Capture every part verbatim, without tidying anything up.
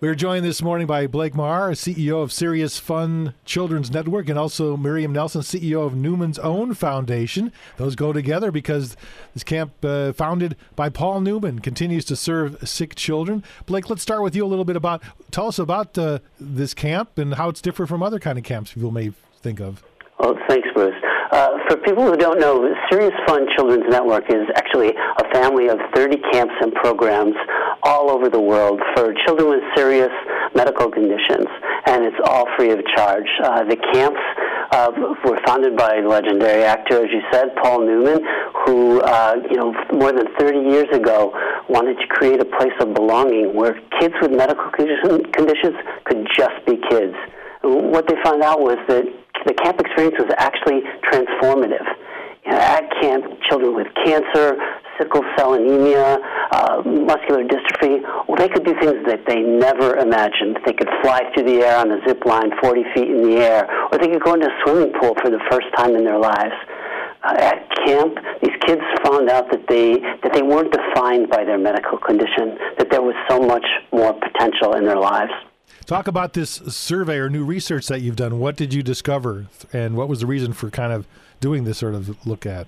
We're joined this morning by Blake Maher, C E O of Serious Fun Children's Network, and also Miriam Nelson, C E O of Newman's Own Foundation. Those go together because this camp, uh, founded by Paul Newman, continues to serve sick children. Blake, let's start with you a little bit about, tell us about uh, this camp and how it's different from other kind of camps people may think of. Well, thanks, Bruce. Uh, for people who don't know, Serious Fun Children's Network is actually a family of thirty camps and programs all over the world for children with serious medical conditions, and it's all free of charge. Uh, the camps uh, were founded by legendary actor, as you said, Paul Newman, who, uh, you know, more than thirty years ago wanted to create a place of belonging where kids with medical condition, conditions could just be kids. What they found out was that the camp experience was actually transformative. You know, at camp, children with cancer, sickle cell anemia, uh, muscular dystrophy, well, they could do things that they never imagined. They could fly through the air on a zip line forty feet in the air, or they could go into a swimming pool for the first time in their lives. Uh, at camp, these kids found out that they that they weren't defined by their medical condition, that there was so much more potential in their lives. Talk about this survey or new research that you've done. What did you discover, and what was the reason for kind of doing this sort of look at?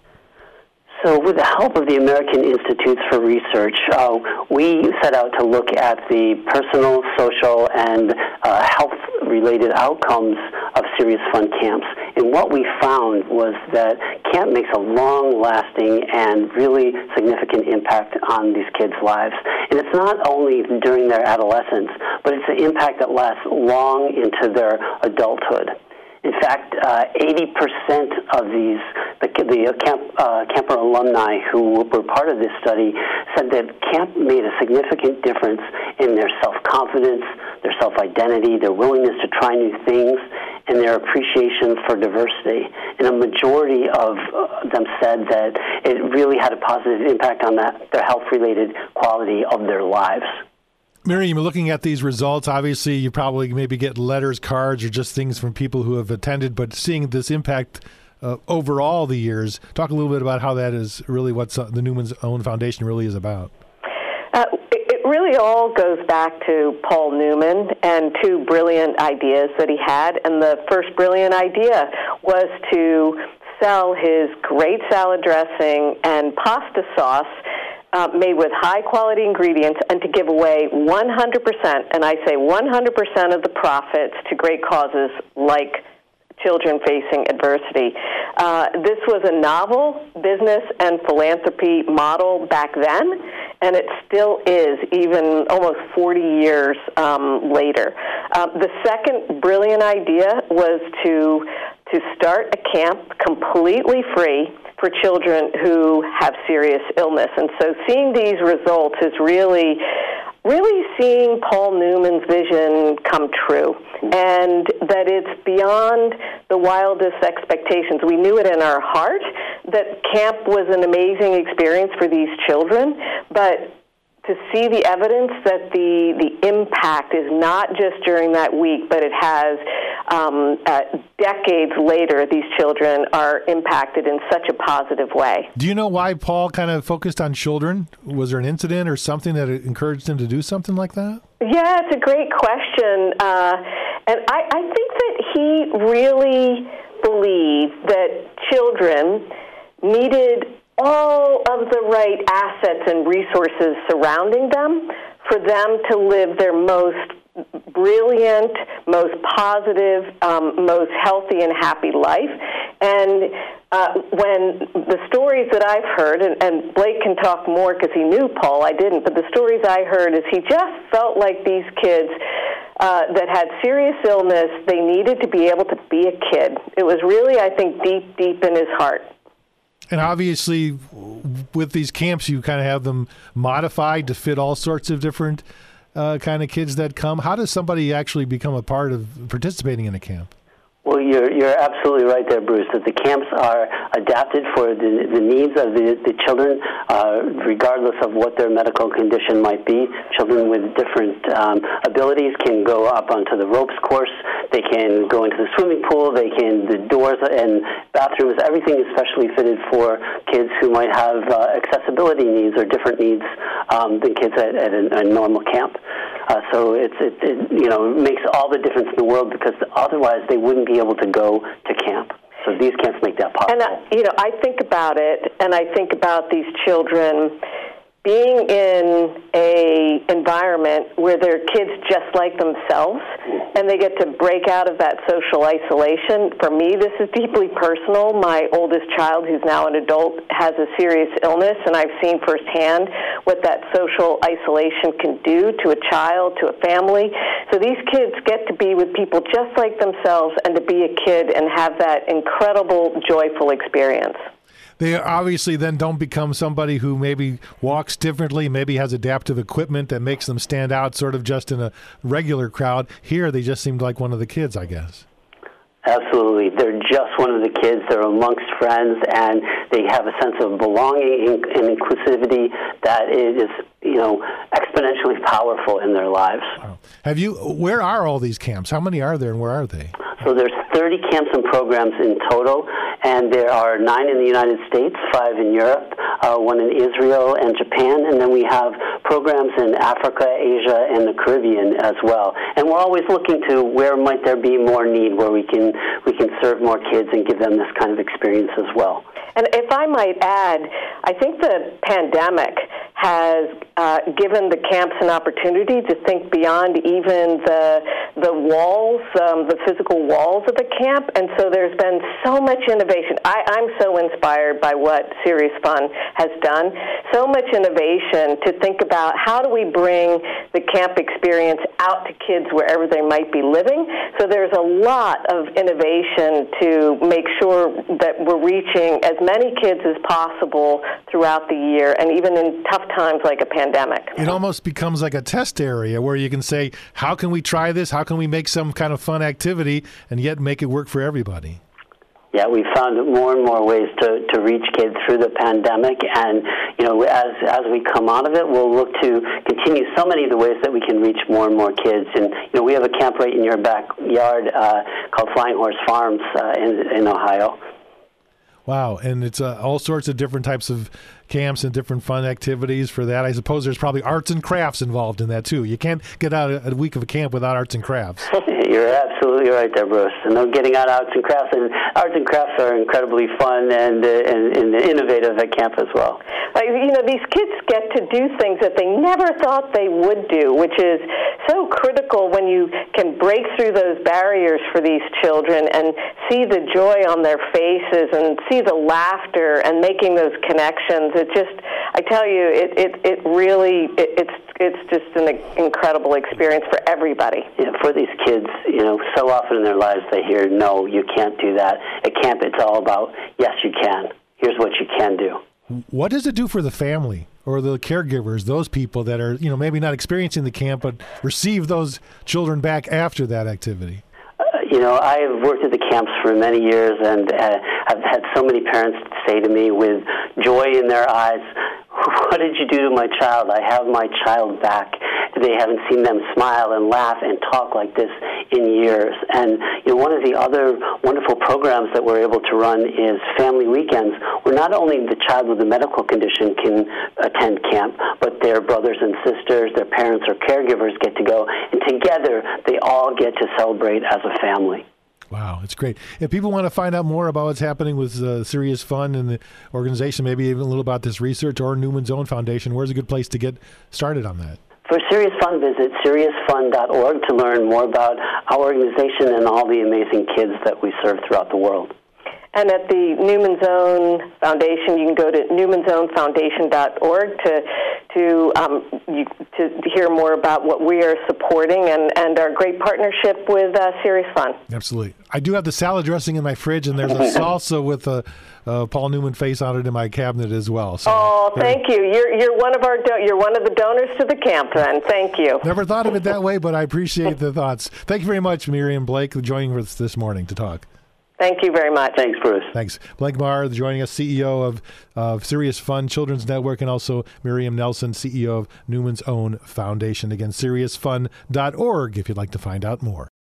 So with the help of the American Institutes for Research, uh, we set out to look at the personal, social, and uh, health-related outcomes of Serious Fun camps. And what we found was that camp makes a long-lasting and really significant impact on these kids' lives. And it's not only during their adolescence, but it's an impact that lasts long into their adulthood. In fact, uh, eighty percent of these, the, the camp, uh, camper alumni who were part of this study said that camp made a significant difference in their self-confidence, their self-identity, their willingness to try new things, and their appreciation for diversity. And a majority of them said that it really had a positive impact on that, their health-related quality of their lives. Miriam, looking at these results, obviously you probably maybe get letters, cards, or just things from people who have attended, but seeing this impact uh, over all the years, talk a little bit about how that is really what the Newman's Own Foundation really is about. Uh, it really all goes back to Paul Newman and two brilliant ideas that he had, and the first brilliant idea was to sell his great salad dressing and pasta sauce Uh, made with high-quality ingredients, and to give away one hundred percent, and I say one hundred percent of the profits to great causes like children facing adversity. Uh, this was a novel business and philanthropy model back then, and it still is, even almost forty years um, later. Uh, the second brilliant idea was to to start a camp completely free for children who have serious illness. And so seeing these results is really, really seeing Paul Newman's vision come true, and that it's beyond the wildest expectations. We knew it in our heart that camp was an amazing experience for these children, but to see the evidence that the, the impact is not just during that week, but it has um, uh, decades later, these children are impacted in such a positive way. Do you know why Paul kind of focused on children? Was there an incident or something that encouraged him to do something like that? Yeah, it's a great question. Uh, and I, I think that he really believed that children needed all of the right assets and resources surrounding them for them to live their most brilliant, most positive, um, most healthy and happy life. And uh, when the stories that I've heard, and, and Blake can talk more because he knew Paul, I didn't, but the stories I heard is he just felt like these kids uh, that had serious illness, they needed to be able to be a kid. It was really, I think, deep, deep in his heart. And obviously, with these camps, you kind of have them modified to fit all sorts of different uh, kind of kids that come. How does somebody actually become a part of participating in a camp? Well, you're you're absolutely right there, Bruce, that the camps are adapted for the, the needs of the, the children, uh, regardless of what their medical condition might be. Children with different um, abilities can go up onto the ropes course. They can go into the swimming pool. They can, the doors and bathrooms, everything is specially fitted for kids who might have uh, accessibility needs or different needs um, than kids at, at a, a normal camp. Uh, so it's it, it you know makes all the difference in the world, because otherwise they wouldn't be able to go to camp. So these camps make that possible. And I, you know, I think about it, and I think about these children being in a environment where they're kids just like themselves, and they get to break out of that social isolation. For me, this is deeply personal. My oldest child, who's now an adult, has a serious illness, and I've seen firsthand what that social isolation can do to a child, to a family. So these kids get to be with people just like themselves and to be a kid and have that incredible, joyful experience. They obviously then don't become somebody who maybe walks differently, maybe has adaptive equipment that makes them stand out sort of just in a regular crowd. Here, they just seemed like one of the kids, I guess. Absolutely. They're just one of the kids. They're amongst friends, and they have a sense of belonging and inclusivity that is, you know, exponentially powerful in their lives. Wow. Have you? Where are all these camps? How many are there, and where are they? So there's thirty camps and programs in total, and there are nine in the United States, five in Europe, uh, one in Israel and Japan, and then we have programs in Africa, Asia, and the Caribbean as well. And we're always looking to where might there be more need, where we can we can serve more kids and give them this kind of experience as well. And if I might add, I think the pandemic has uh, given the camps an opportunity to think beyond even the the walls, um, the physical walls of the camp, and so there's been so much innovation. I, I'm so inspired by what Serious Fun has done. So much innovation to think about how do we bring the camp experience out to kids wherever they might be living. So there's a lot of innovation to make sure that we're reaching as many kids as possible throughout the year, and even in tough times like a pandemic. It almost becomes like a test area where you can say, how can we try this? How can we make some kind of fun activity and yet make it work for everybody? Yeah, we found more and more ways to, to reach kids through the pandemic, and you know, as as we come out of it, we'll look to continue so many of the ways that we can reach more and more kids. And you know, we have a camp right in your backyard uh, called Flying Horse Farms uh, in in Ohio. Wow, and it's uh, all sorts of different types of camps and different fun activities for that. I suppose there's probably arts and crafts involved in that, too. You can't get out a week of a camp without arts and crafts. You're absolutely right there, Bruce. And no getting out arts and crafts. And arts and crafts are incredibly fun and, uh, and, and innovative at camp as well. Like, you know, these kids get to do things that they never thought they would do, which is so critical when you can break through those barriers for these children and see the joy on their faces and see the laughter and making those connections. It just, I tell you, it, it, it really, it, it's it's just an incredible experience for everybody. Yeah, for these kids, you know, so often in their lives they hear, no, you can't do that. At camp, it's all about, yes, you can. Here's what you can do. What does it do for the family or the caregivers, those people that are, you know, maybe not experiencing the camp, but receive those children back after that activity? Uh, you know, I have worked at the camps for many years, and uh, I've had so many parents say to me with joy in their eyes, what did you do to my child? I have my child back. They haven't seen them smile and laugh and talk like this in years. And you know, one of the other wonderful programs that we're able to run is family weekends, where not only the child with a medical condition can attend camp, but their brothers and sisters, their parents or caregivers get to go, and together they all get to celebrate as a family. Wow, it's great. If people want to find out more about what's happening with uh, Serious Fun and the organization, maybe even a little about this research or Newman's Own Foundation, where's a good place to get started on that? For Serious Fun, visit serious fun dot org to learn more about our organization and all the amazing kids that we serve throughout the world. And at the Newman's Own Foundation, you can go to newmans own foundation dot org to to um, you, to hear more about what we are supporting and, and our great partnership with uh, Serious Fun. Absolutely. I do have the salad dressing in my fridge, and there's a salsa with a uh, Paul Newman face on it in my cabinet as well. So, oh, thank you. You're you're one of our do- you're one of the donors to the camp. Then thank you. Never thought of it that way, but I appreciate the thoughts. Thank you very much, Miriam Blake, for joining us this morning to talk. Thank you very much. Thanks, Bruce. Thanks. Blake Maher joining us, C E O of uh, Serious Fun Children's Network, and also Miriam Nelson, C E O of Newman's Own Foundation. Again, serious fun dot org if you'd like to find out more.